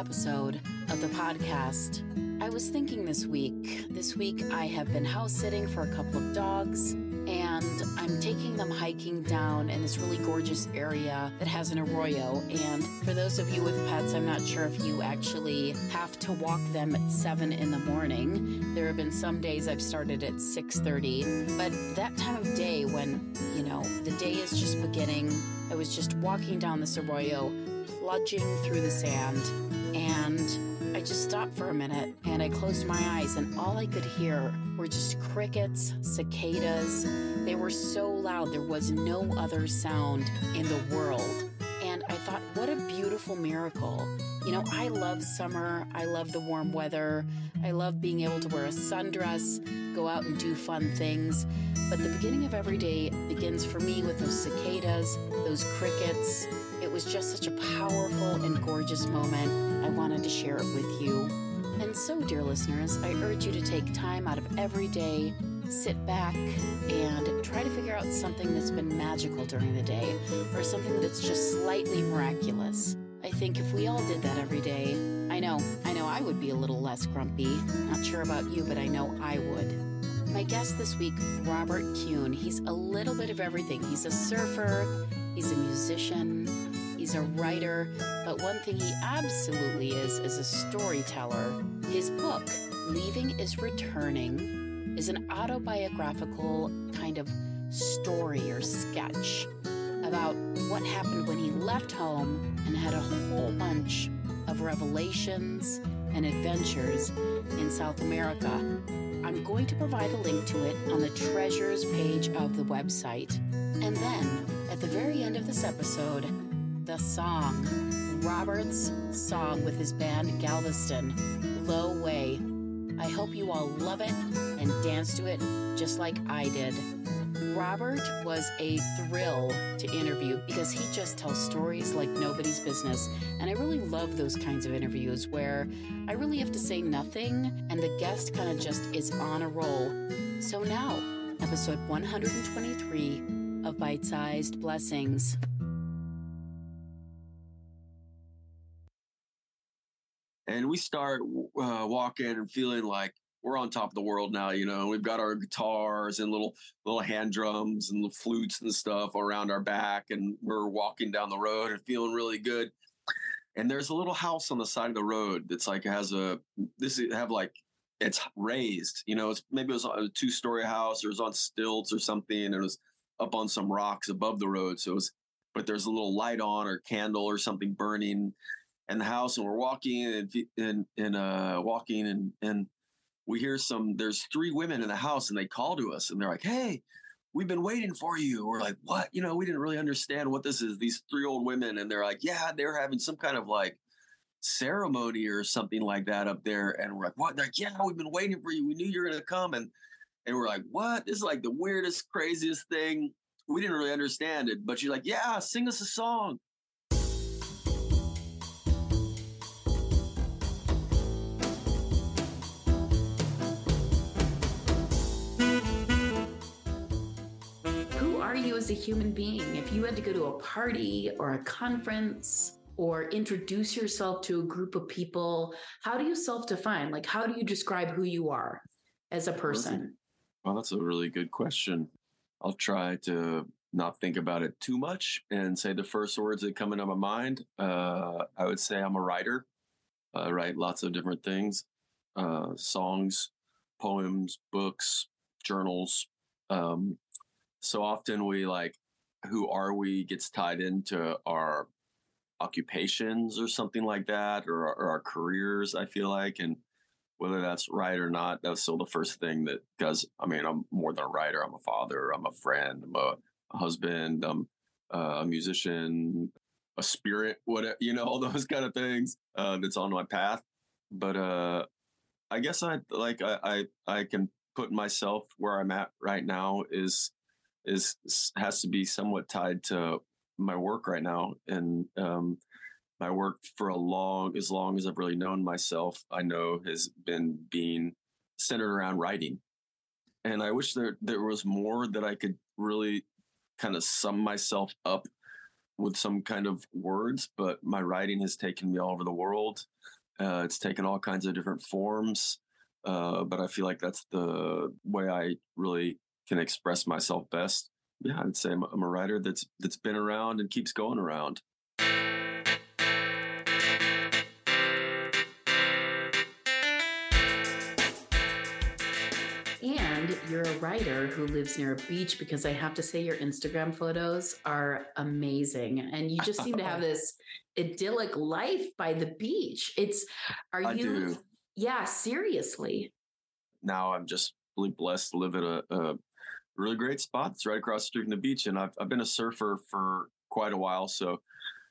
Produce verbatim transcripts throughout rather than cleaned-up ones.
episode of the podcast. I was thinking this week, this week I have been house sitting for a couple of dogs, and I'm taking them hiking down in this really gorgeous area that has an arroyo. And for those of you with pets, I'm not sure if you actually have to walk them at seven in the morning. There have been some days I've started at six thirty, but that time of day when, you know, the day is just beginning, I was just walking down this arroyo, plunging through the sand, and I just stopped for a minute and I closed my eyes, and all I could hear were just crickets, cicadas. They were so loud, there was no other sound in the world. And I thought, what a beautiful miracle. You know, I love summer. I love the warm weather. I love being able to wear a sundress, go out and do fun things. But the beginning of every day begins for me with those cicadas, those crickets. It was just such a powerful and gorgeous moment. I wanted to share it with you. And so, dear listeners, I urge you to take time out of every day, sit back, and try to figure out something that's been magical during the day, or something that's just slightly miraculous. I think if we all did that every day, I know, I know I would be a little less grumpy. Not sure about you, but I know I would. My guest this week, Robert Kuhn. He's a little bit of everything. He's a surfer, he's a musician, he's a writer, but one thing he absolutely is is a storyteller. His book, Leaving is Returning, is an autobiographical kind of story or sketch about what happened when he left home and had a whole bunch of revelations and adventures in South America. I'm going to provide a link to it on the treasures page of the website. And then, at the very end of this episode, the song, Robert's song with his band Galveston, Low Way. I hope you all love it and dance to it just like I did. Robert was a thrill to interview because he just tells stories like nobody's business. And I really love those kinds of interviews where I really have to say nothing and the guest kind of just is on a roll. So now, episode one hundred twenty-three of Bite-Sized Blessings. And we start uh, walking and feeling like we're on top of the world now, you know. We've got our guitars and little little hand drums and the flutes and stuff around our back, and we're walking down the road and feeling really good. And there's a little house on the side of the road that's like has a this have like it's raised, you know. It's maybe it was a two story house, or it was on stilts or something, and it was up on some rocks above the road. So it was, but there's a little light on or candle or something burning in the house, and we're walking and and and uh, walking and and. We hear some, there's three women in the house, and they call to us and they're like, "Hey, we've been waiting for you." We're like, "What?" You know, we didn't really understand what this is. These three old women. And they're like, "Yeah, they're having some kind of like ceremony or something like that up there." And we're like, "What?" They're like, "Yeah, we've been waiting for you. We knew you were going to come." And, and we're like, "What? This is like the weirdest, craziest thing." We didn't really understand it, but you're like, "Yeah, sing us a song." Are you as a human being? If you had to go to a party or a conference or introduce yourself to a group of people, how do you self-define? Like, how do you describe who you are as a person? Well, that's a really good question. I'll try to not think about it too much and say the first words that come into my mind. Uh, I would say I'm a writer. I write lots of different things, uh, songs, poems, books, journals. Um, So often we like, who are we gets tied into our occupations or something like that, or, or our careers, I feel like. And whether that's right or not, that's still the first thing that, because I mean, I'm more than a writer. I'm a father, I'm a friend, I'm a, a husband, I'm uh, a musician, a spirit, whatever, you know, all those kind of things uh, that's on my path. But uh, I guess I like, I, I, I can put myself where I'm at right now is, is has to be somewhat tied to my work right now. And um, my work for a long, as long as I've really known myself, I know has been being centered around writing. And I wish there, there was more that I could really kind of sum myself up with some kind of words, but my writing has taken me all over the world. Uh, it's taken all kinds of different forms. Uh, but I feel like that's the way I really can express myself best. Yeah, I'd say I'm, I'm a writer that's that's been around and keeps going around. And you're a writer who lives near a beach, because I have to say your Instagram photos are amazing. And you just seem to have this idyllic life by the beach. It's, are I you, do. yeah, seriously. Now I'm just really blessed to live at a, a really great spot. It's right across the street from the beach. And I've, I've been a surfer for quite a while. So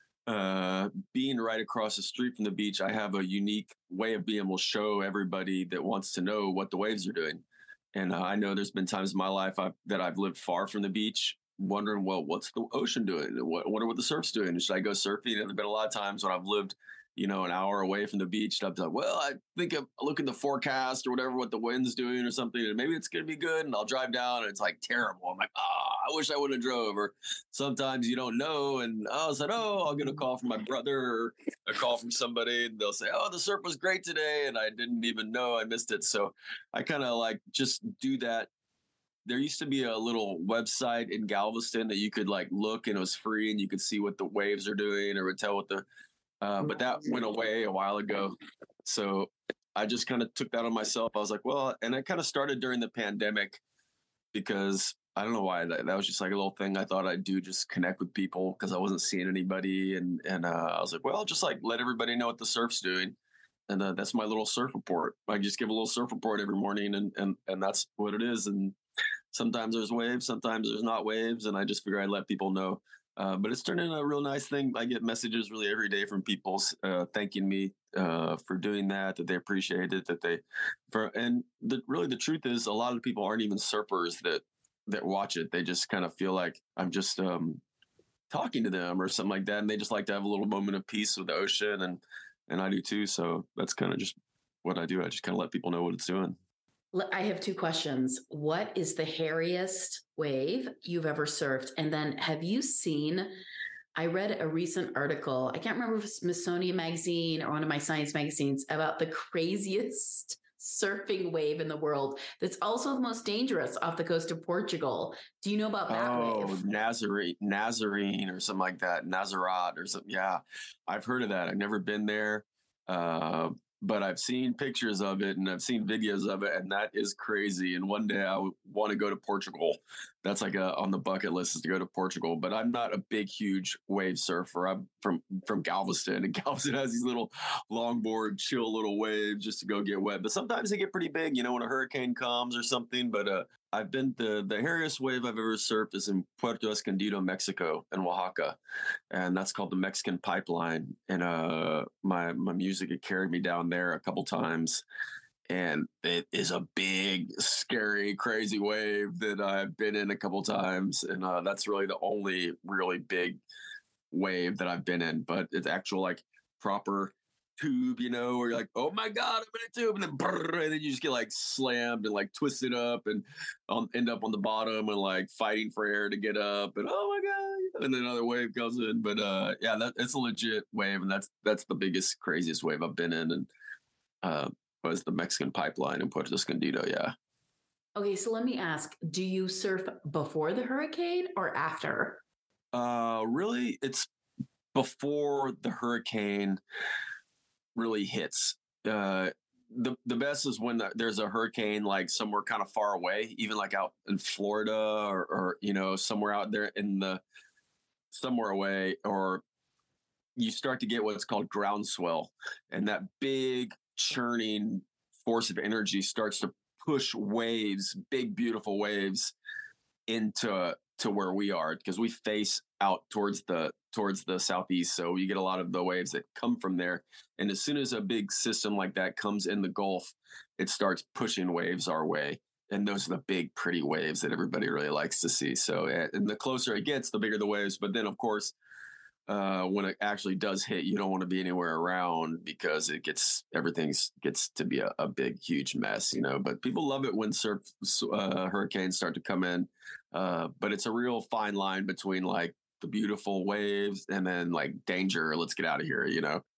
uh, being right across the street from the beach, I have a unique way of being able to show everybody that wants to know what the waves are doing. And uh, I know there's been times in my life I've, that I've lived far from the beach, wondering, well, what's the ocean doing? What, what are what the surf's doing? Should I go surfing? And there've been a lot of times when I've lived, you know, an hour away from the beach, and I've done, well, I think I look at the forecast or whatever, what the wind's doing or something, and maybe it's going to be good. And I'll drive down and it's like terrible. I'm like, oh, I wish I would have drove. Or sometimes you don't know. And I was like, oh, I'll get a call from my brother or a call from somebody, and they'll say, oh, the surf was great today. And I didn't even know I missed it. So I kind of like just do that. There used to be a little website in Galveston that you could like look, and it was free, and you could see what the waves are doing or would tell what the Uh, but that went away a while ago. So I just kind of took that on myself. I was like, well, and I kind of started during the pandemic because I don't know why that, that was just like a little thing I thought I'd do, just connect with people because I wasn't seeing anybody. And, and uh, I was like, well, just like let everybody know what the surf's doing. And uh, that's my little surf report. I just give a little surf report every morning, and, and, and that's what it is. And sometimes there's waves, sometimes there's not waves. And I just figure I'd let people know. Uh, but it's turned into a real nice thing. I get messages really every day from people uh, thanking me uh, for doing that, that they appreciate it, that they, for, and the, really the truth is a lot of people aren't even surfers that, that watch it. They just kind of feel like I'm just um, talking to them or something like that. And they just like to have a little moment of peace with the ocean. And, and I do too. So that's kind of just what I do. I just kind of let people know what it's doing. I have two questions. What is the hairiest wave you've ever surfed? And then have you seen, I read a recent article, I can't remember if it's Smithsonian Magazine or one of my science magazines, about the craziest surfing wave in the world that's also the most dangerous off the coast of Portugal. Do you know about that oh, wave? Nazarene, Nazarene or something like that. Nazarat or something. Yeah, I've heard of that. I've never been there. Uh, But I've seen pictures of it and I've seen videos of it, and that is crazy. And one day I w- want to go to Portugal. That's like a, on the bucket list is to go to Portugal. But I'm not a big, huge wave surfer. I'm from from Galveston, and Galveston has these little longboard, chill little waves just to go get wet. But sometimes they get pretty big, you know, when a hurricane comes or something. But uh, I've been the the hairiest wave I've ever surfed is in Puerto Escondido, Mexico, in Oaxaca, and that's called the Mexican Pipeline. And uh, my my music had carried me down there a couple times, and it is a big, scary, crazy wave that I've been in a couple times, and uh, that's really the only really big wave that I've been in. But it's actual like proper tube, you know, where you're like, oh my god, I'm in a tube, and then brrr, and then you just get like slammed and like twisted up and um, end up on the bottom and like fighting for air to get up, and oh my god, and then another wave comes in. But uh yeah, that it's a legit wave, and that's that's the biggest, craziest wave I've been in. And uh was the Mexican Pipeline in Puerto Escondido. Yeah. Okay, so let me ask, do you surf before the hurricane or after? Uh really, it's before the hurricane really hits. Uh, the the best is when the, there's a hurricane like somewhere kind of far away, even like out in Florida or, or you know somewhere out there in the somewhere away, or you start to get what's called groundswell, and that big churning force of energy starts to push waves, big beautiful waves, into to where we are, because we face out towards the towards the southeast, so you get a lot of the waves that come from there. And as soon as a big system like that comes in the Gulf, it starts pushing waves our way, and those are the big pretty waves that everybody really likes to see. So and the closer it gets, the bigger the waves. But then of course uh when it actually does hit, you don't want to be anywhere around, because it gets everything's gets to be a, a big huge mess, you know. But people love it when surf uh hurricanes start to come in, uh but it's a real fine line between like the beautiful waves, and then like danger, let's get out of here, you know?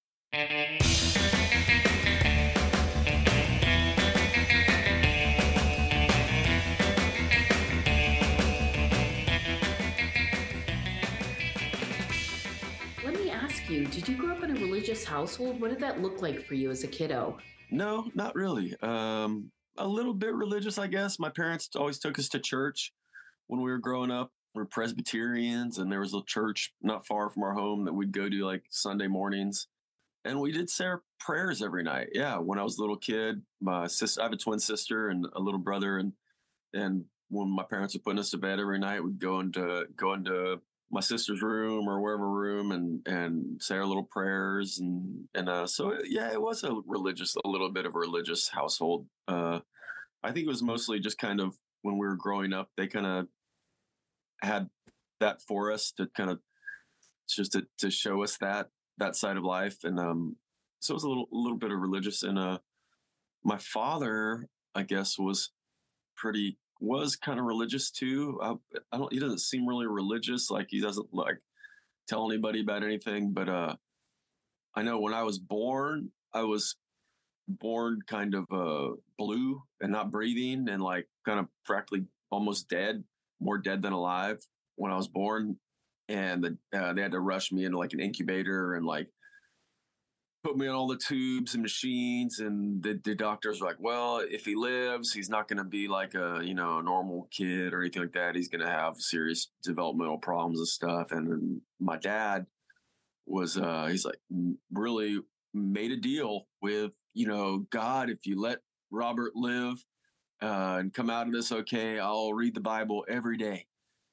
Let me ask you, did you grow up in a religious household? What did that look like for you as a kiddo? No, not really. Um, a little bit religious, I guess. My parents always took us to church when we were growing up. We're Presbyterians, and there was a church not far from our home that we'd go to like Sunday mornings. And we did say our prayers every night. Yeah, when I was a little kid, my sister, I have a twin sister and a little brother, and and when my parents were putting us to bed every night, we'd go into go into my sister's room or wherever room and and say our little prayers and and uh, so yeah, it was a religious, a little bit of a religious household. Uh, I think it was mostly just kind of when we were growing up, they kind of had that for us to kind of just to, to show us that that side of life, and um, so it was a little a little bit of religious. And uh, my father, I guess, was pretty was kind of religious too. I, I don't. He doesn't seem really religious. Like he doesn't like tell anybody about anything. But uh, I know when I was born, I was born kind of uh, blue and not breathing and like kind of practically almost dead, more dead than alive when I was born. And the, uh, they had to rush me into like an incubator and like put me on all the tubes and machines. And the, the doctors were like, well, if he lives, he's not going to be like a, you know, a normal kid or anything like that. He's going to have serious developmental problems and stuff. And then my dad was, uh, he's like really made a deal with, you know, God, if you let Robert live uh, and come out of this okay, I'll read the Bible every day.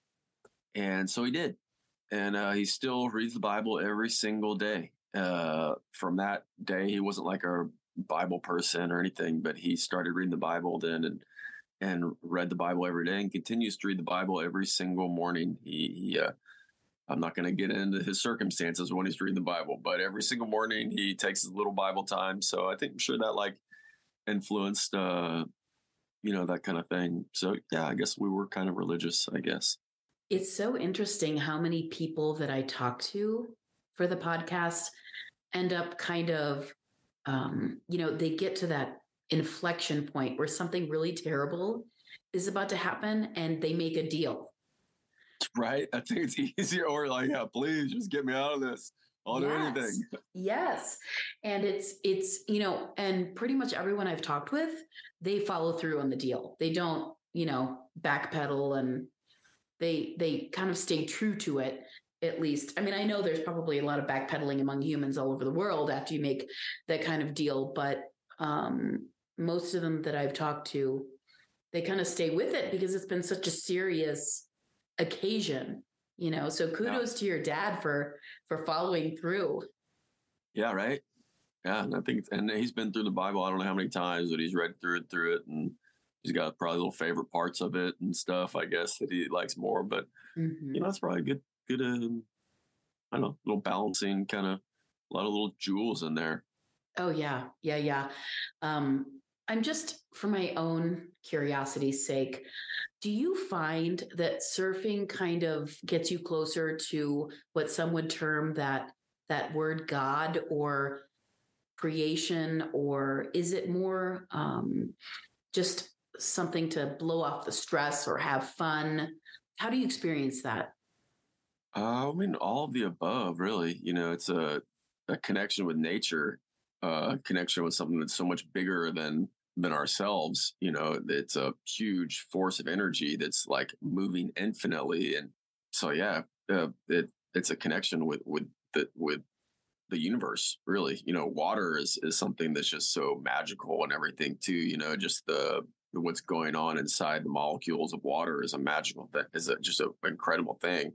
And so he did. And uh, he still reads the Bible every single day. Uh, from that day, he wasn't like a Bible person or anything, but he started reading the Bible then and and read the Bible every day and continues to read the Bible every single morning. He, he uh, I'm not going to get into his circumstances when he's reading the Bible, but every single morning he takes his little Bible time. So I think I'm sure that like influenced, uh, you know, that kind of thing. So yeah, I guess we were kind of religious, I guess. It's so interesting how many people that I talk to for the podcast end up kind of, um, you know, they get to that inflection point where something really terrible is about to happen and they make a deal. Right. I think it's easier or like, yeah, please just get me out of this. I'll yes. do anything. Yes. And it's, it's, you know, and pretty much everyone I've talked with, they follow through on the deal. They don't, you know, backpedal and they, they kind of stay true to it. At least, I mean, I know there's probably a lot of backpedaling among humans all over the world after you make that kind of deal, but um, most of them that I've talked to, they kind of stay with it because it's been such a serious occasion, you know. So kudos yeah. to your dad for for following through. Yeah, right. Yeah, and I think, and he's been through the Bible. I don't know how many times that he's read through it, through it, and he's got probably little favorite parts of it and stuff, I guess, that he likes more. But mm-hmm. you know, that's probably good. Good, um, I don't know, little balancing kind of, a lot of little jewels in there. Oh, yeah. Yeah, yeah. Um, I'm just, for my own curiosity's sake, do you find that surfing kind of gets you closer to what some would term that that word God or creation, or is it more um, just something to blow off the stress or have fun? How do you experience that? Uh, I mean, all of the above, really. You know, it's a, a connection with nature, uh, a connection with something that's so much bigger than than ourselves. You know, it's a huge force of energy that's like moving infinitely, and so yeah, uh, it it's a connection with with the with the universe. Really, you know, water is is something that's just so magical and everything too. You know, just the what's going on inside the molecules of water is a magical thing. Is a, just an incredible thing.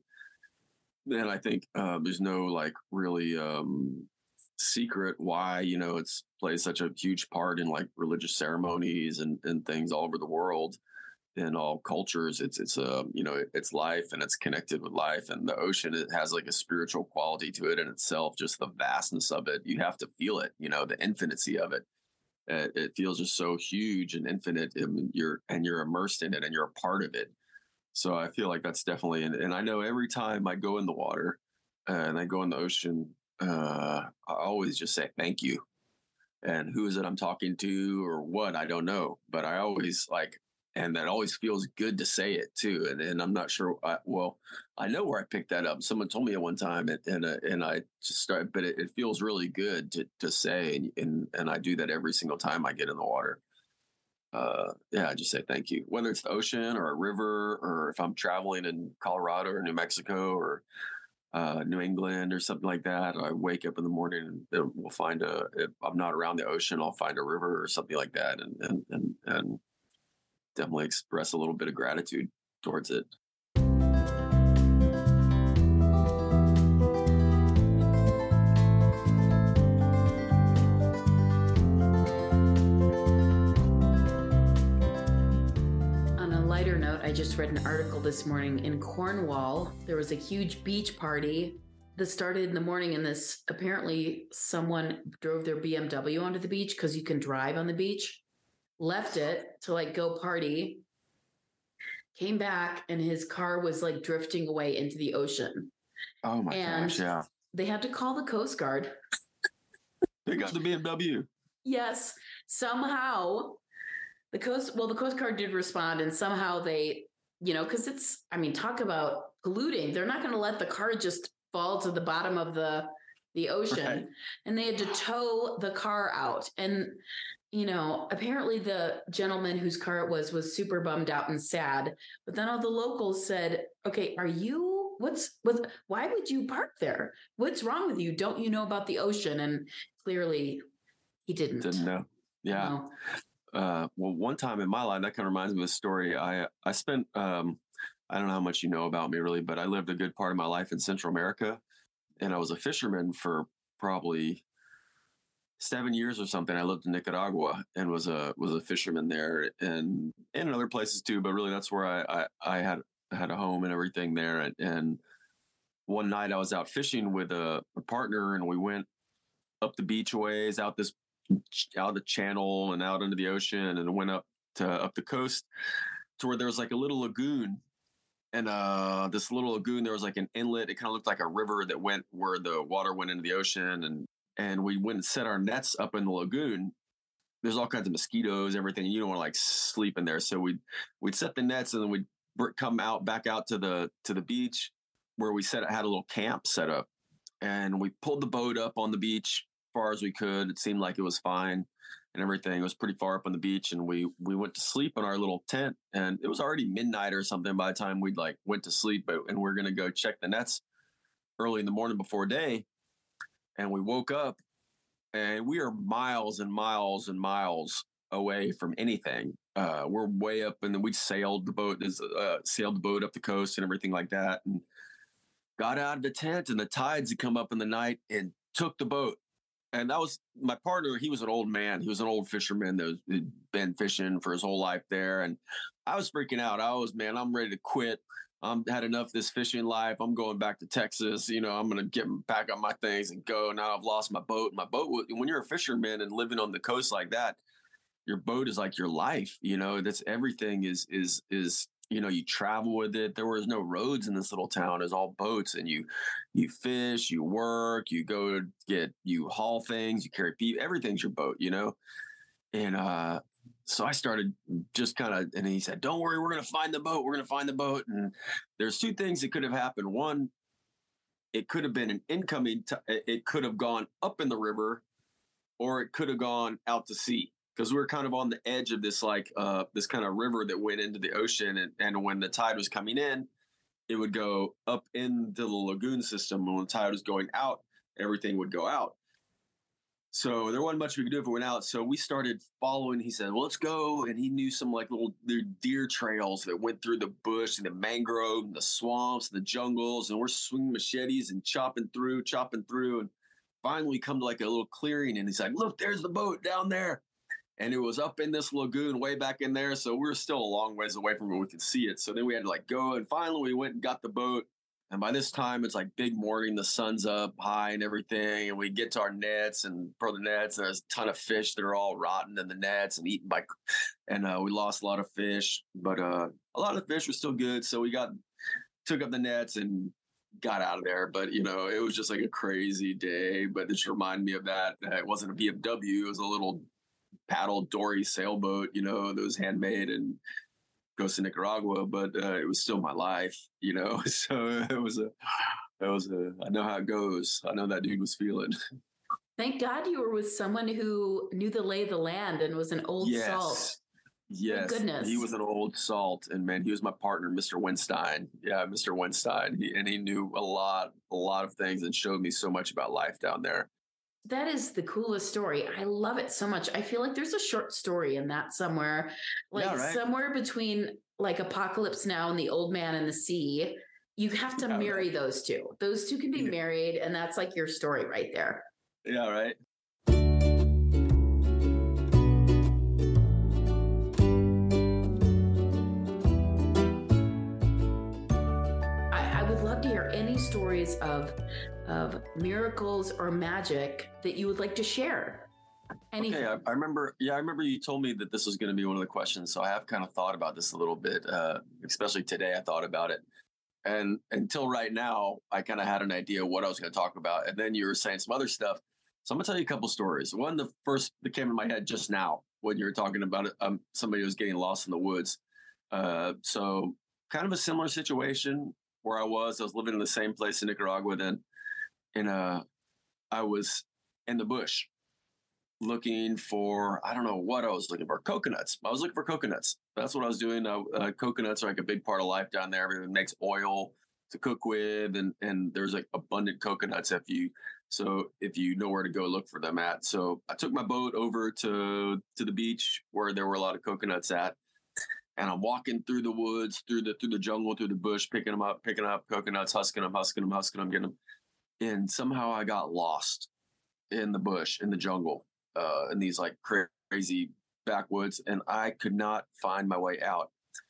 Then I think uh, there's no like really um, secret why, you know, it's plays such a huge part in like religious ceremonies and, and things all over the world in all cultures. It's, it's a, uh, you know, it's life and it's connected with life, and the ocean, it has like a spiritual quality to it in itself, just the vastness of it. You have to feel it, you know, the infinicy of it. It, it feels just so huge and infinite, and you're, and you're immersed in it and you're a part of it. So I feel like that's definitely, and, and I know every time I go in the water uh, and I go in the ocean, uh, I always just say thank you. And who is it I'm talking to or what, I don't know, but I always like, and that always feels good to say it too. And, and I'm not sure. I, well, I know where I picked that up. Someone told me at one time, and and, uh, and I just started, but it, it feels really good to to say, and, and and I do that every single time I get in the water. Uh, yeah, I just say thank you, whether it's the ocean or a river, or if I'm traveling in Colorado or New Mexico or uh, New England or something like that. I wake up in the morning and we'll find a, if I'm not around the ocean, I'll find a river or something like that. And, and, and, and definitely express a little bit of gratitude towards it. I just read an article this morning in Cornwall. There was a huge beach party that started in the morning, and this apparently someone drove their B M W onto the beach because you can drive on the beach, left it to like go party, came back, and his car was like drifting away into the ocean. Oh my and gosh, yeah. They had to call the Coast Guard. They got the B M W. Yes. Somehow the Coast, well, the Coast Guard did respond, and somehow they, you know, because it's, I mean, talk about polluting. They're not going to let the car just fall to the bottom of the the ocean. Right. And they had to tow the car out. And, you know, apparently the gentleman whose car it was was super bummed out and sad. But then all the locals said, okay, are you, what's, what's, why would you park there? What's wrong with you? Don't you know about the ocean? And clearly he didn't. Didn't know. Yeah. No. Uh, well, one time in my life, that kind of reminds me of a story. I, I spent, um, I don't know how much you know about me really, but I lived a good part of my life in Central America, and I was a fisherman for probably seven years or something. I lived in Nicaragua and was a, was a fisherman there, and, and in other places too, but really that's where I, I, I had, had a home and everything there. And, and one night I was out fishing with a, a partner, and we went up the beach ways, out this out of the channel and out into the ocean, and went up to up the coast to where there was like a little lagoon, and uh this little lagoon, there was like an inlet. It kind of looked like a river that went where the water went into the ocean, and and we went and set our nets up in the lagoon. There's all kinds of mosquitoes, everything. You don't want to like sleep in there, so we'd we'd set the nets, and then we'd come out back out to the to the beach where we set had a little camp set up, and we pulled the boat up on the beach far as we could. It seemed like it was fine and everything. It was pretty far up on the beach, and we we went to sleep in our little tent, and it was already midnight or something by the time we'd like went to sleep, but and we're gonna go check the nets early in the morning before day. And we woke up, and we are miles and miles and miles away from anything. Uh, we're way up, and then we sailed the boat, uh, sailed the boat up the coast and everything like that, and got out of the tent, and the tides had come up in the night and took the boat. And that was my partner. He was an old man. He was an old fisherman that was been fishing for his whole life there. And I was freaking out. I was, man, I'm ready to quit. I'm had enough of this fishing life. I'm going back to Texas. You know, I'm going to get back on my things and go. Now I've lost my boat. My boat, when you're a fisherman and living on the coast like that, your boat is like your life. You know, that's everything is, is, is, you know, you travel with it. There was no roads in this little town. It was all boats, and you, you fish, you work, you go get, you haul things, you carry people, everything's your boat, you know? And, uh, so I started just kind of, and he said, don't worry, we're going to find the boat. We're going to find the boat. And there's two things that could have happened. One, it could have been an incoming, t- it could have gone up in the river, or it could have gone out to sea. Because we were kind of on the edge of this, like uh, this kind of river that went into the ocean. And, and when the tide was coming in, it would go up into the lagoon system. And when the tide was going out, everything would go out. So there wasn't much we could do if it went out. So we started following. He said, well, let's go. And he knew some like little deer trails that went through the bush and the mangrove and the swamps, and the jungles. And we're swinging machetes and chopping through, chopping through. And finally we come to like a little clearing. And he's like, look, there's the boat down there. And it was up in this lagoon way back in there. So we were still a long ways away from where we could see it. So then we had to like go. And finally we went and got the boat. And by this time, it's like big morning, the sun's up high and everything. And we get to our nets and for the nets, there's a ton of fish that are all rotten in the nets and eaten by, and uh, we lost a lot of fish, but uh, a lot of fish were still good. So we got, took up the nets and got out of there. But, you know, it was just like a crazy day. But this reminded me of that. Uh, it wasn't a B M W. It was a little paddle dory sailboat, you know, that was handmade and goes to Nicaragua, but uh, it was still my life, you know. So it was a, it was a. I know how it goes. I know that dude was feeling. Thank God you were with someone who knew the lay of the land and was an old yes. salt. Yes, Thank goodness. He was an old salt, and man, he was my partner, Mister Winstein. Yeah, Mister Winstein, he, and he knew a lot, a lot of things, and showed me so much about life down there. That is the coolest story. I love it so much. I feel like there's a short story in that somewhere, like yeah, right? somewhere between like Apocalypse Now and The Old Man and the Sea. You have to yeah, marry right. those two. Those two can be yeah. married, and that's like your story right there. Yeah, right. I, I would love to hear any stories of of miracles or magic that you would like to share. Anything. Okay, I, I remember, yeah, I remember you told me that this was going to be one of the questions, so I have kind of thought about this a little bit, uh, especially today I thought about it. And until right now, I kind of had an idea what I was going to talk about, and then you were saying some other stuff. So I'm going to tell you a couple stories. One, the first that came in my head just now when you were talking about it, um, somebody was getting lost in the woods. Uh, so kind of a similar situation where I was. I was living in the same place in Nicaragua then. And uh, I was in the bush looking for, I don't know what I was looking for, coconuts. I was looking for coconuts. That's what I was doing. Uh, uh, coconuts are like a big part of life down there. Everyone makes oil to cook with, and and there's like abundant coconuts if you, so if you know where to go look for them at. So I took my boat over to, to the beach where there were a lot of coconuts at. And I'm walking through the woods, through the, through the jungle, through the bush, picking them up, picking up coconuts, husking them, husking them, husking them, getting them. And somehow I got lost in the bush, in the jungle, uh, in these like crazy backwoods, and I could not find my way out.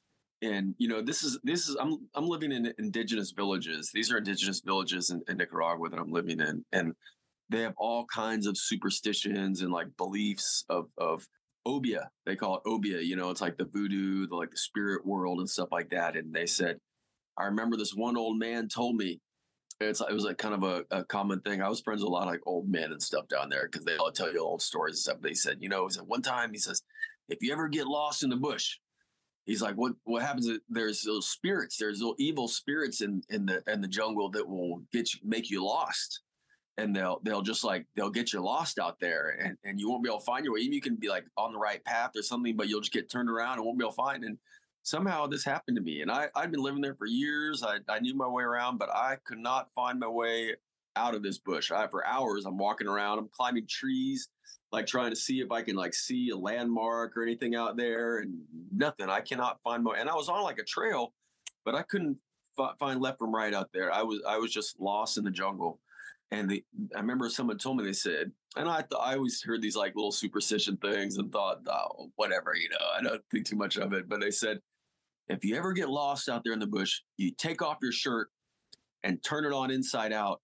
And you know, this is this is I'm I'm living in indigenous villages. These are indigenous villages in, in Nicaragua that I'm living in, and they have all kinds of superstitions and like beliefs of of obia. They call it obia. You know, it's like the voodoo, the like the spirit world and stuff like that. And they said, I remember this one old man told me. It's it was like kind of a, a common thing. I was friends with a lot of like old men and stuff down there because they all tell you old stories and stuff. They said, you know, he said one time he says, if you ever get lost in the bush, he's like, what what happens? Is there's those spirits, there's little evil spirits in in the in the jungle that will get you, make you lost, and they'll they'll just like they'll get you lost out there, and and you won't be able to find your way. Even you can be like on the right path or something, but you'll just get turned around and won't be able to find. And somehow this happened to me, and I, I'd been living there for years. I, I knew my way around, but I could not find my way out of this bush. I, for hours, I'm walking around, I'm climbing trees, like trying to see if I can like see a landmark or anything out there, and nothing. I cannot find my, and I was on like a trail, but I couldn't f- find left from right out there. I was, I was just lost in the jungle. And the, I remember someone told me, they said, and I thought, I always heard these like little superstition things and thought, oh, whatever, you know, I don't think too much of it, but they said, if you ever get lost out there in the bush, you take off your shirt and turn it on inside out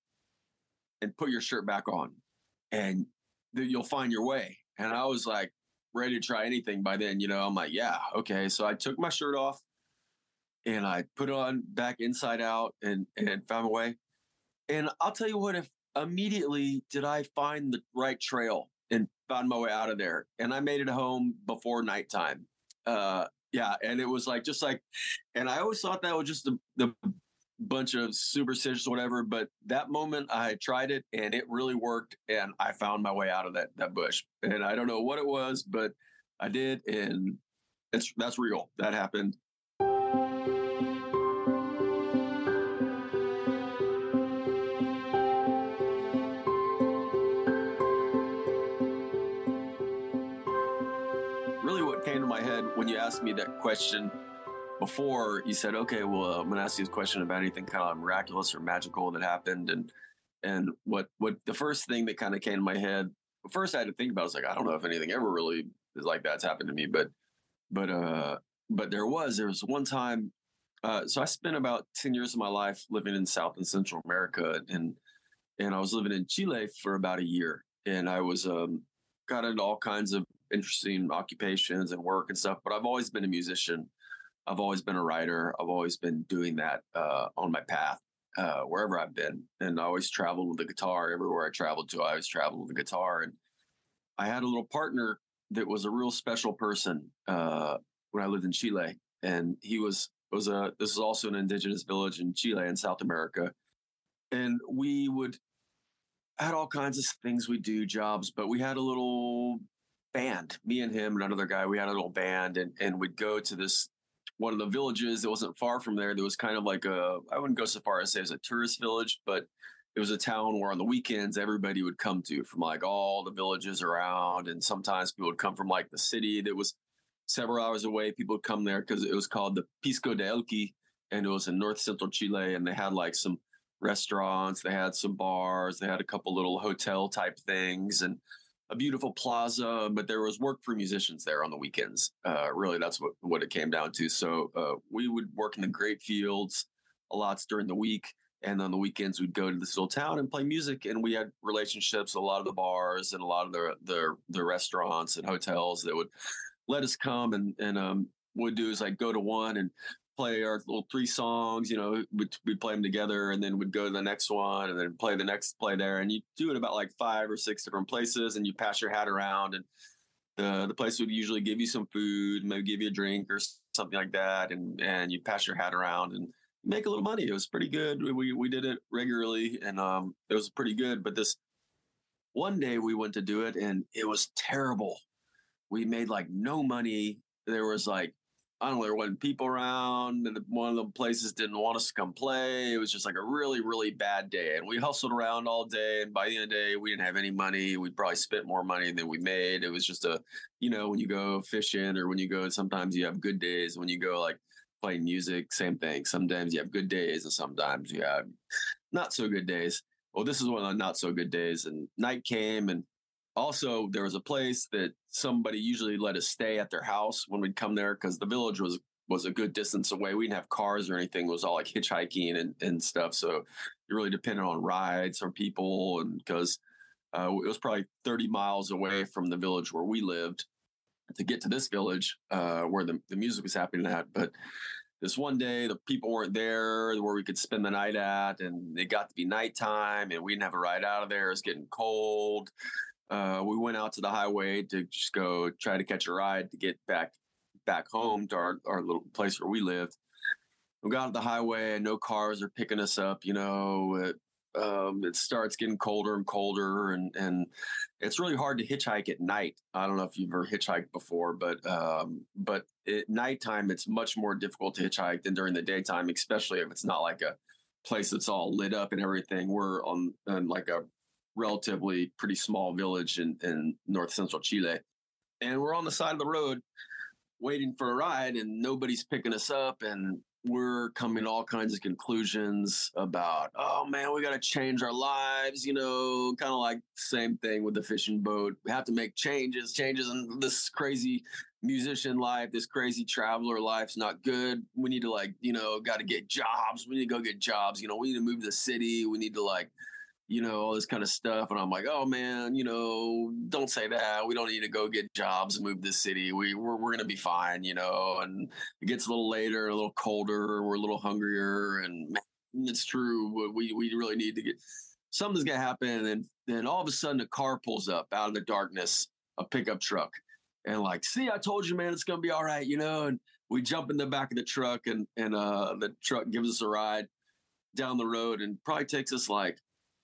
and put your shirt back on, and th- you'll find your way. And I was like ready to try anything by then, you know, I'm like, yeah, okay. So I took my shirt off and I put it on back inside out and, and found my way. And I'll tell you what, if immediately did I find the right trail and found my way out of there, and I made it home before nighttime. Uh, Yeah, and it was like just like, and I always thought that was just the, the bunch of superstitions, or whatever. But that moment, I tried it, and it really worked, and I found my way out of that that bush. And I don't know what it was, but I did, and it's that's real. That happened. Really, what came to my head when you asked me that question before, you said, okay, well, I'm going to ask you this question about anything kind of miraculous or magical that happened. And and what what the first thing that kind of came to my head, first I had to think about, was like, I don't know if anything ever really is like that's happened to me. But but uh, but there was, there was one time Uh, so I spent about ten years of my life living in South and Central America, and and I was living in Chile for about a year, and I was um, got into all kinds of interesting occupations and work and stuff. But I've always been a musician. I've always been a writer. I've always been doing that uh, on my path uh, wherever I've been, and I always traveled with a guitar everywhere I traveled to. I always traveled with a guitar, and I had a little partner that was a real special person uh, when I lived in Chile, and he was was a this is also an indigenous village in Chile in South America, and we would had all kinds of things we do, jobs, but we had a little band. Me and him and another guy, we had a little band, and and we'd go to this one of the villages that wasn't far from there. There was kind of like a I wouldn't go so far as say it was a tourist village, but it was a town where on the weekends everybody would come to from like all the villages around, and sometimes people would come from like the city that was several hours away. People would come there because it was called the Pisco de Elqui, and it was in north central Chile, and they had like some restaurants, they had some bars, they had a couple little hotel type things, and a beautiful plaza. But there was work for musicians there on the weekends. Uh, really, that's what what it came down to. So uh, we would work in the grape fields a lot during the week. And on the weekends, we'd go to this little town and play music. And we had relationships, a lot of the bars and a lot of the the, the restaurants and hotels that would let us come. And, and um, what we'd do is like go to one and play our little three songs, you know, we'd, we'd play them together, and then we'd go to the next one and then play the next play there. And you do it about like five or six different places, and you pass your hat around, and the, the place would usually give you some food, maybe give you a drink or something like that. And, and you pass your hat around and make a little money. It was pretty good. We we did it regularly, and um, it was pretty good. But this one day we went to do it, and it was terrible. We made like no money. There was like I don't know, there wasn't people around, and one of the places didn't want us to come play. It was just like a really really bad day, and we hustled around all day. And by the end of the day, we didn't have any money. We probably spent more money than we made. It was just a, you know, when you go fishing or when you go, sometimes you have good days. When you go like playing music, same thing. Sometimes you have good days and sometimes you have not so good days. Well, this is one of the not so good days. And night came, and also there was a place that somebody usually let us stay at their house when we'd come there, because the village was was a good distance away. We didn't have cars or anything. It was all like hitchhiking and, and stuff. So you really depended on rides from people, and because uh, it was probably thirty miles away from the village where we lived to get to this village uh, where the, the music was happening at. But this one day, the people weren't there where we could spend the night at, and it got to be nighttime, and we didn't have a ride out of there. It was getting cold. Uh, we went out to the highway to just go try to catch a ride to get back back home to our, our little place where we lived. We got on the highway, and no cars are picking us up. You know, it, um, it starts getting colder and colder, and and it's really hard to hitchhike at night. I don't know if you've ever hitchhiked before, but um, but at nighttime it's much more difficult to hitchhike than during the daytime, especially if it's not like a place that's all lit up and everything. We're on, on like a relatively pretty small village in, in north central Chile, and we're on the side of the road waiting for a ride, and nobody's picking us up, and we're coming to all kinds of conclusions about, oh man, we got to change our lives, you know, kind of like same thing with the fishing boat. We have to make changes, changes in this crazy musician life, this crazy traveler life's not good. We need to like, you know, got to get jobs. We need to go get jobs. You know, we need to move to the city. We need to like, you know, all this kind of stuff. And I'm like, oh man, you know, don't say that. We don't need to go get jobs and move to the city. We we're, we're going to be fine, you know. And it gets a little later, a little colder. We're a little hungrier, and man, it's true. We, we really need to get, something's going to happen. And then all of a sudden a car pulls up out of the darkness, a pickup truck. And like, see, I told you, man, it's going to be all right, you know. And we jump in the back of the truck, and, and uh, the truck gives us a ride down the road, and probably takes us like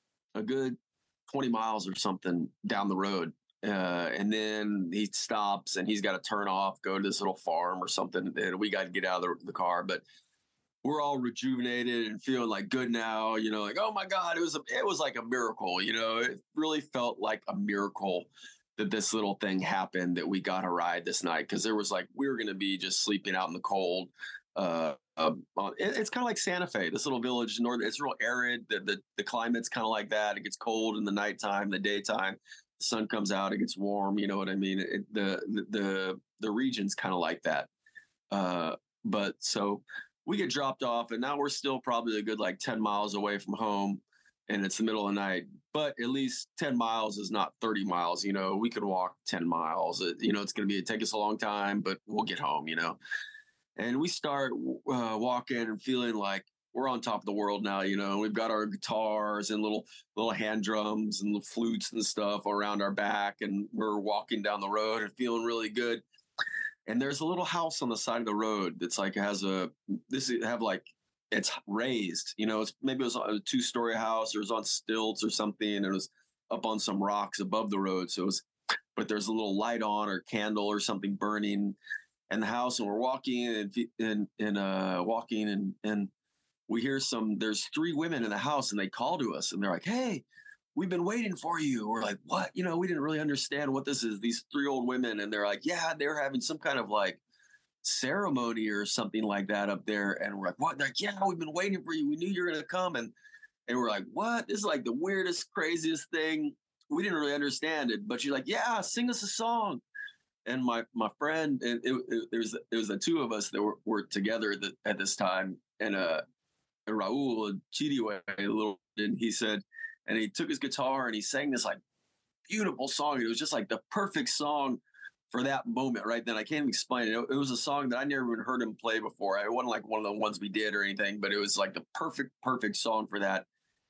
a good twenty miles or something down the road. Uh, and then he stops, and he's got to turn off, go to this little farm or something. And we got to get out of the, the car, but we're all rejuvenated and feeling like good now, you know, like, oh my God, it was, a, it was like a miracle, you know, it really felt like a miracle that this little thing happened, that we got a ride this night. Cause there was like, we were going to be just sleeping out in the cold. Uh, um, it, it's kind of like Santa Fe, this little village, north. It's real arid. The, the, the climate's kind of like that. It gets cold in the nighttime, the daytime, the sun comes out, it gets warm. You know what I mean? It, the, the, the, the region's kind of like that. Uh, but so we get dropped off, and now we're still probably a good like ten miles away from home, and it's the middle of the night. But at least ten miles is not thirty miles. You know, we could walk ten miles. It, you know, it's going to be take us a long time, but we'll get home. You know, and we start uh, walking and feeling like we're on top of the world now. You know, we've got our guitars and little little hand drums and the flutes and stuff around our back, and we're walking down the road and feeling really good. And there's a little house on the side of the road that's like has a this have like it's raised, you know, it's maybe it was a two story house or it was on stilts or something, and it was up on some rocks above the road. So it was, but there's a little light on or candle or something burning in the house, and we're walking and and and uh walking and and we hear some. There's three women in the house, and they call to us, and they're like, "Hey, we've been waiting for you." We're like, "What?" You know, we didn't really understand what this is. These three old women, and they're like, "Yeah, they're having some kind of like ceremony or something like that up there." And we're like, "What?" They're like, "Yeah, we've been waiting for you. We knew you were going to come." And and we're like, "What? This is like the weirdest, craziest thing." We didn't really understand it, but she's like, "Yeah, sing us a song." And my my friend, and it, it, there was it was the two of us that were, were together at, the, at this time, and uh, Raul Chiriwe, a little, and he said, and he took his guitar and he sang this like beautiful song. It was just like the perfect song for that moment right then. I can't even explain it. It was a song that I never even heard him play before. It wasn't like one of the ones we did or anything, but it was like the perfect, perfect song for that.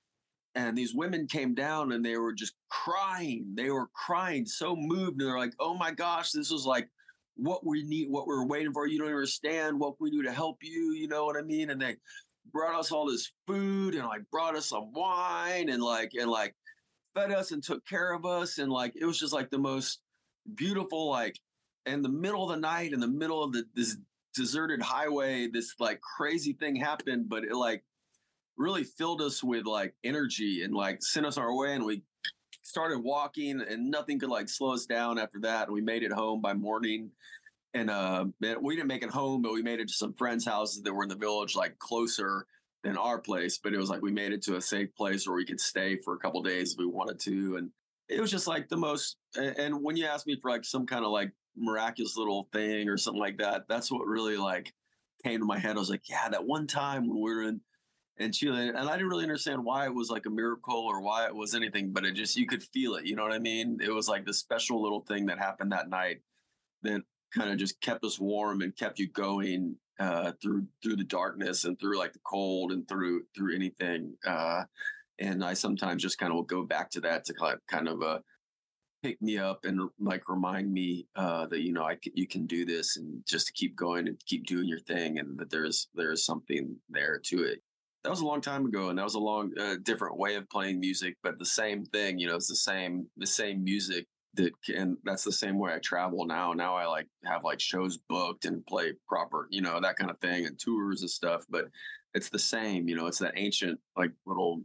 And these women came down and they were just crying. They were crying, so moved. And they're like, "Oh my gosh, this was like what we need, what we were waiting for. You don't understand what we do to help you." You know what I mean? And they brought us all this food and like brought us some wine and like, and like fed us and took care of us. And like, it was just like the most beautiful, like in the middle of the night, in the middle of the, this deserted highway, this like crazy thing happened, but it like really filled us with like energy and like sent us our way. And we started walking and nothing could like slow us down after that. And we made it home by morning. And uh, we didn't make it home, but we made it to some friends' houses that were in the village, like closer than our place. But it was like we made it to a safe place where we could stay for a couple of days if we wanted to. And it was just like the most. And when you asked me for like some kind of like miraculous little thing or something like that, that's what really like came to my head. I was like, yeah, that one time when we were in, in Chile, and I didn't really understand why it was like a miracle or why it was anything, but it just, you could feel it. You know what I mean? It was like this special little thing that happened that night that kind of just kept us warm and kept you going uh, through through the darkness and through like the cold and through through anything. Uh, and I sometimes just kind of will go back to that to kind of uh, pick me up and like remind me uh, that, you know, I can, you can do this, and just to keep going and keep doing your thing, and that there's there's something there to it. That was a long time ago, and that was a long uh, different way of playing music, but the same thing. You know, it's the same the same music. That and that's the same way I travel now. Now I like have like shows booked and play proper, you know, that kind of thing, and tours and stuff. But it's the same, you know, it's that ancient like little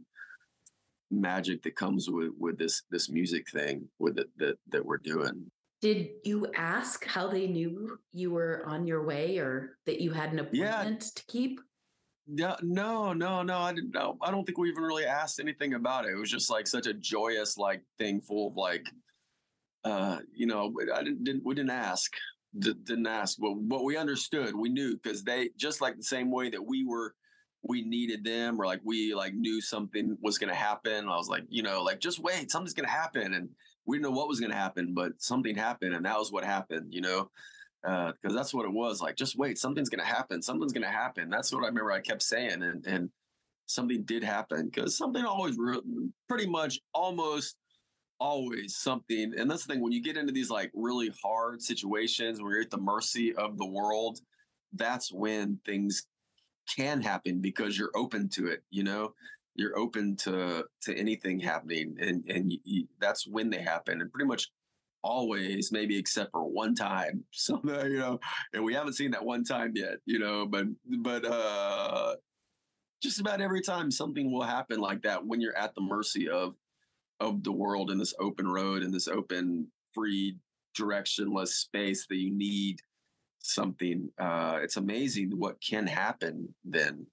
magic that comes with with this this music thing with it that that we're doing. Did you ask how they knew you were on your way or that you had an appointment yeah. to keep? Yeah, no, no, no. I didn't know. I don't think we even really asked anything about it. It was just like such a joyous like thing full of like. Uh, you know, I didn't, didn't we didn't ask, D- didn't ask, but what we understood, we knew, because they just like the same way that we were, we needed them, or like we like knew something was going to happen. I was like, you know, like just wait, something's going to happen, and we didn't know what was going to happen, but something happened, and that was what happened, you know, because uh, that's what it was like. Just wait, something's going to happen, something's going to happen. That's what I remember I kept saying, and and something did happen, because something always, re- pretty much, almost. Always something. And that's the thing, when you get into these like really hard situations where you're at the mercy of the world, that's when things can happen, because you're open to it. You know, you're open to to anything happening, and and you, you, that's when they happen. And pretty much always, maybe except for one time, so you know, and we haven't seen that one time yet, you know, but but uh just about every time something will happen like that when you're at the mercy of of the world, in this open road, in this open, free, directionless space that you need something. Uh, it's amazing what can happen then.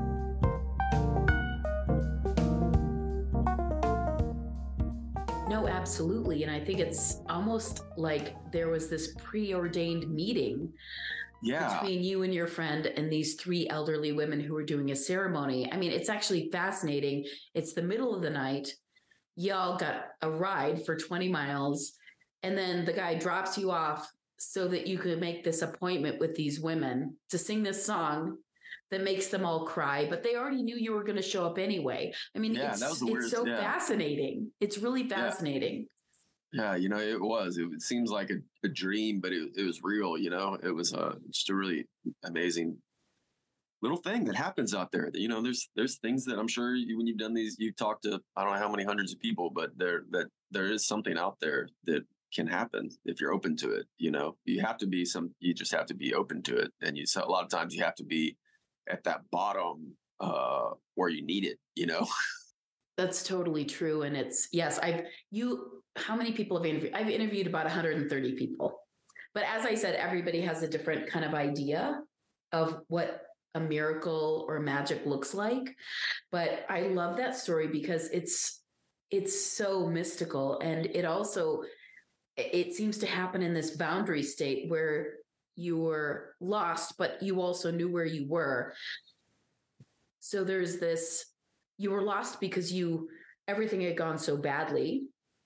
No absolutely. And I think it's almost like there was this preordained meeting yeah. between you and your friend and these three elderly women who were doing a ceremony. I mean, it's actually fascinating. It's the middle of the night. Y'all got a ride for twenty miles, and then the guy drops you off so that you could make this appointment with these women to sing this song that makes them all cry, but they already knew you were going to show up anyway. I mean, yeah, it's, that was the it's weirdest, so yeah. fascinating. It's really fascinating. Yeah. yeah, you know, it was. It, it seems like a, a dream, but it, it was real, you know. It was uh, just a really amazing little thing that happens out there. You know, there's there's things that I'm sure you, when you've done these, you've talked to, I don't know how many hundreds of people, but there that there is something out there that can happen if you're open to it. You know, you have to be some, you just have to be open to it. And you, so a lot of times you have to be at that bottom uh, where you need it, you know? That's totally true. And it's, yes, I've, you, how many people have interviewed? I've interviewed about one hundred thirty people. But as I said, everybody has a different kind of idea of what a miracle or magic looks like. But I love that story because it's, it's so mystical. And it also, it seems to happen in this boundary state where you were lost, but you also knew where you were. So there's this, you were lost because you, everything had gone so badly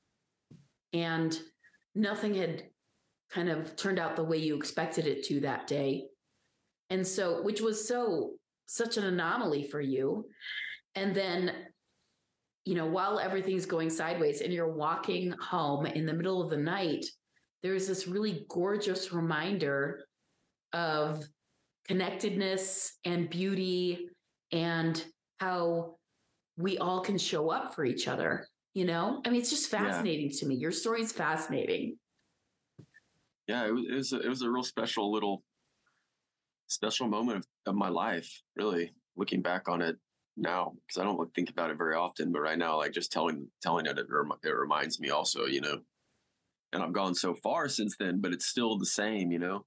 and nothing had kind of turned out the way you expected it to that day. And so, which was so, such an anomaly for you. And then, you know, while everything's going sideways and you're walking home in the middle of the night, there's this really gorgeous reminder of connectedness and beauty and how we all can show up for each other. You know, I mean, it's just fascinating yeah. to me. Your story's fascinating. Yeah, it was, it was, a, it was a real special little special moment of, of my life, really, looking back on it now, because I don't think about it very often, but right now, like just telling telling it, it, it reminds me also, you know, and I've gone so far since then, but it's still the same, you know.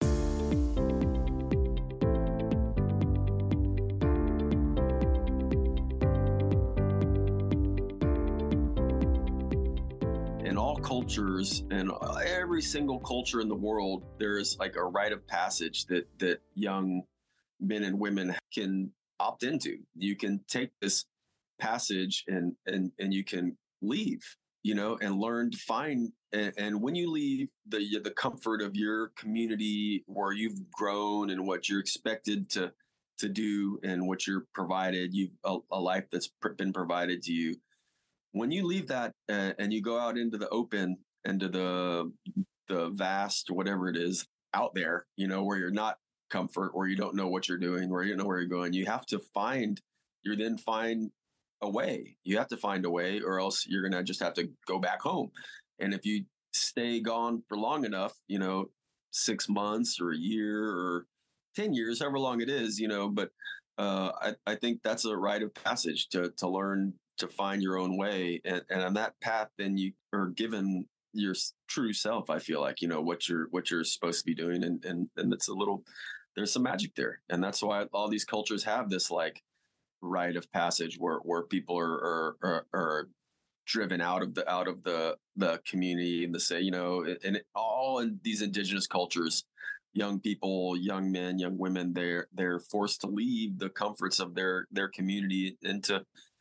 In all cultures and every single culture in the world, there is like a rite of passage that that young men and women can opt into. You can take this passage and and and you can leave, you know, and learn to find. And, and when you leave the the comfort of your community where you've grown and what you're expected to to do and what you're provided, you a, a life that's pr- been provided to you. When you leave that uh, and you go out into the open, into the the vast, whatever it is out there, you know, where you're not comfort, where you don't know what you're doing, where you don't know where you're going, you have to find, you then find a way. You have to find a way, or else you're going to just have to go back home. And if you stay gone for long enough, you know, six months or a year or ten years, however long it is, you know, but uh, I, I think that's a rite of passage to to learn to find your own way. And, and on that path, then you are given your true self. I feel like, you know, what you're, what you're supposed to be doing. And, and, and it's a little, there's some magic there. And that's why all these cultures have this like rite of passage where, where people are, are, are, are driven out of the, out of the, the community and the say, you know, and it, all in these indigenous cultures, young people, young men, young women, they're, they're forced to leave the comforts of their, their community and to,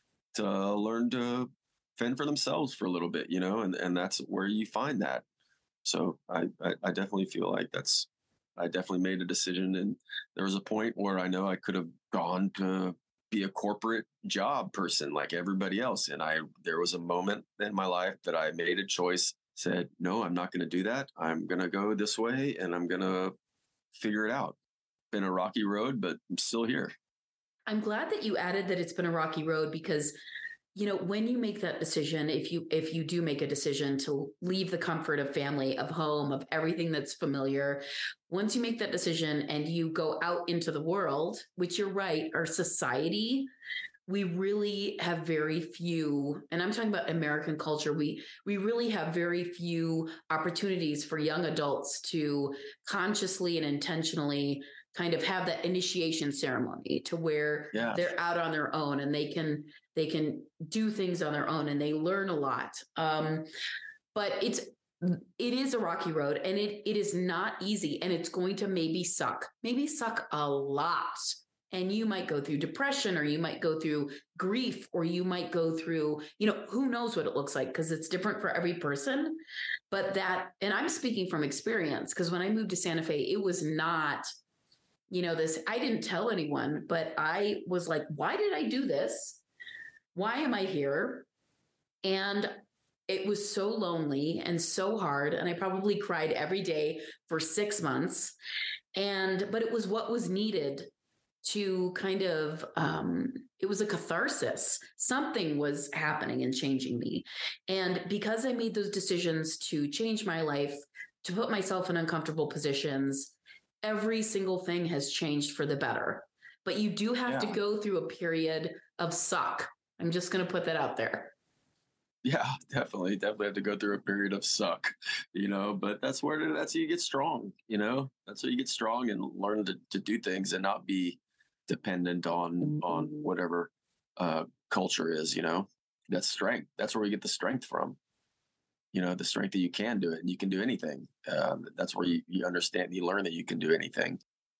to learn to fend for themselves for a little bit, you know, and, and that's where you find that. So I, I, I definitely feel like that's, I definitely made a decision. And there was a point where I know I could have gone to be a corporate job person like everybody else. And I, there was a moment in my life that I made a choice, said, no, I'm not going to do that. I'm going to go this way and I'm going to figure it out. Been a rocky road, but I'm still here. I'm glad that you added that it's been a rocky road because, you know, when you make that decision, if you if you do make a decision to leave the comfort of family, of home, of everything that's familiar, once you make that decision and you go out into the world, which you're right, our society, we really have very few, and I'm talking about American culture, we we really have very few opportunities for young adults to consciously and intentionally kind of have that initiation ceremony to where yeah. they're out on their own and they can They can do things on their own and they learn a lot. Um, but it's, it is a rocky road and it, it is not easy, and it's going to maybe suck, maybe suck a lot. And you might go through depression, or you might go through grief, or you might go through, you know, who knows what it looks like, because it's different for every person. But that, and I'm speaking from experience, because when I moved to Santa Fe, it was not, you know, this, I didn't tell anyone, but I was like, why did I do this? Why am I here? And it was so lonely and so hard. And I probably cried every day for six months. And, but it was what was needed to kind of, um, it was a catharsis. Something was happening and changing me. And because I made those decisions to change my life, to put myself in uncomfortable positions, every single thing has changed for the better. But you do have yeah. to go through a period of suck. I'm just going to put that out there. Yeah, definitely. Definitely have to go through a period of suck, you know, but that's where, that's how you get strong, you know, that's how you get strong and learn to, to do things and not be dependent on, mm-hmm. on whatever uh, culture is, you know, that's strength. That's where we get the strength from, you know, the strength that you can do it and you can do anything. Uh, that's where you, you understand, you learn that you can do anything.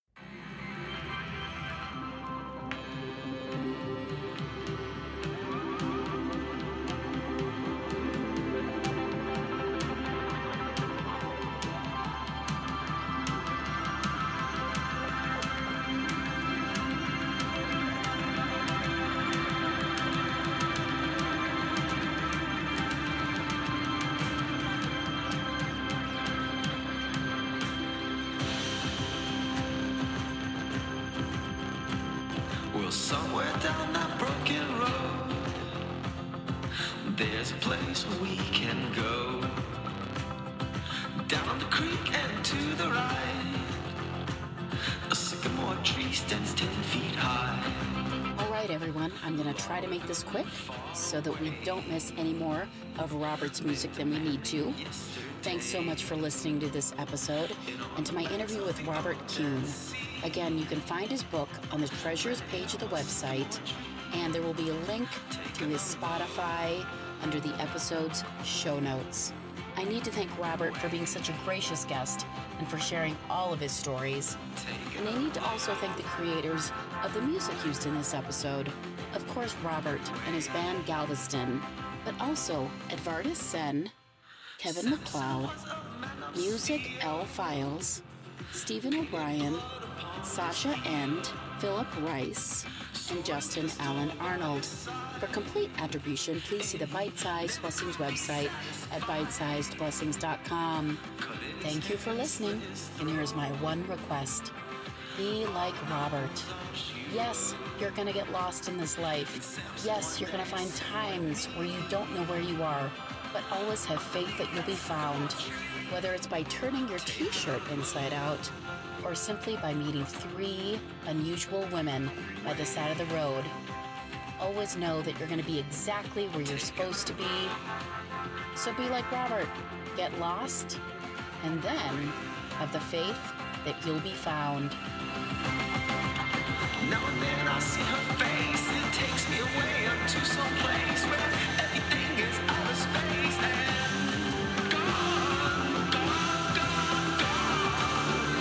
Somewhere down that broken road, there's a place where we can go. Down the creek and to the right, a sycamore tree stands ten feet high. All right, everyone, I'm going to try to make this quick so that we don't miss any more of Robert's music than we need to. Thanks so much for listening to this episode and to my interview with Robert Kuhn. Again, you can find his book on the Treasures page of the website, and there will be a link to his Spotify under the episode's show notes. I need to thank Robert for being such a gracious guest and for sharing all of his stories. And I need to also thank the creators of the music used in this episode. Of course, Robert and his band Galveston, but also Edvardus Sen, Kevin MacLeod, Music L Files, Stephen O'Brien, Sasha End, Philip Rice, and Justin Allen Arnold. For complete attribution, please see the Bite Sized Blessings website at bite sized blessings dot com. Thank you for listening, and here's my one request. Be like Robert. Yes, you're going to get lost in this life. Yes, you're going to find times where you don't know where you are, but always have faith that you'll be found. Whether it's by turning your t-shirt inside out, or simply by meeting three unusual women by the side of the road, always know that you're going to be exactly where you're supposed to be. So be like Robert, get lost, and then have the faith that you'll be found. Now and then I see her face, it takes me away up to some place where everything is out of space and gone, gone, gone, gone.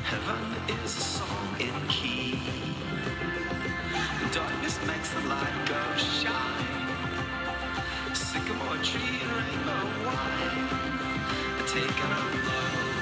Heaven is a song in key. Darkness makes the light go shine. Sycamore tree and rainbow wine, taking a load.